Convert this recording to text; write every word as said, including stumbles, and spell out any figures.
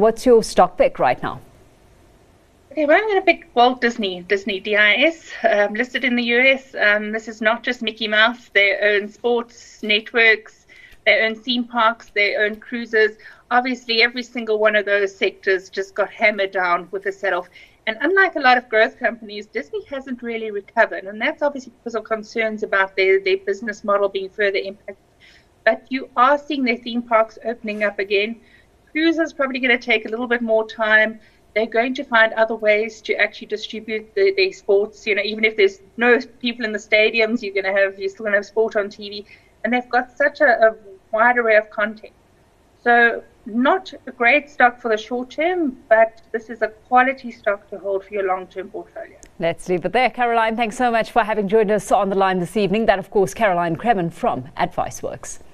what's your stock pick right now? Okay, well, I'm going to pick Walt Disney, Disney D I S, um, listed in the U S. Um, this is not just Mickey Mouse. They own sports networks, they own theme parks, they own cruises. Obviously, every single one of those sectors just got hammered down with a sell-off. And unlike a lot of growth companies, Disney hasn't really recovered. And that's obviously because of concerns about their, their business model being further impacted. But you are seeing their theme parks opening up again. Cruises probably going to take a little bit more time. They're going to find other ways to actually distribute the, their sports. You know, even if there's no people in the stadiums, you're going to have you're still going to have sport on T V. And they've got such a, a wide array of content. So not a great stock for the short term, but this is a quality stock to hold for your long-term portfolio. Let's leave it there. Caroline, thanks so much for having joined us on the line this evening. That, of course, Caroline Cremen from AdviceWorks.